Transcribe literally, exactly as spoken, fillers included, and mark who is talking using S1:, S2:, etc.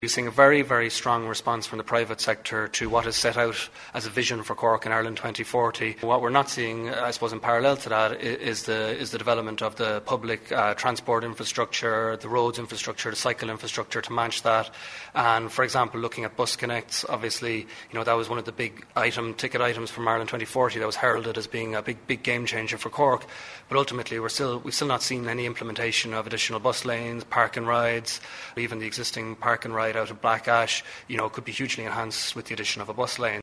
S1: We're seeing a very, very strong response from the private sector to what is set out as a vision for Cork and Ireland twenty forty. What we're not seeing, I suppose, in parallel to that is the is the development of the public uh, transport infrastructure, the roads infrastructure, the cycle infrastructure to match that. And, for example, looking at bus connects, obviously, you know, that was one of the big item ticket items from Ireland twenty forty that was heralded as being a big, big game changer for Cork. But ultimately, we're still we've still not seen any implementation of additional bus lanes, park and rides, even the existing park and ride out of Black Ash, you know, could be hugely enhanced with the addition of a bus lane.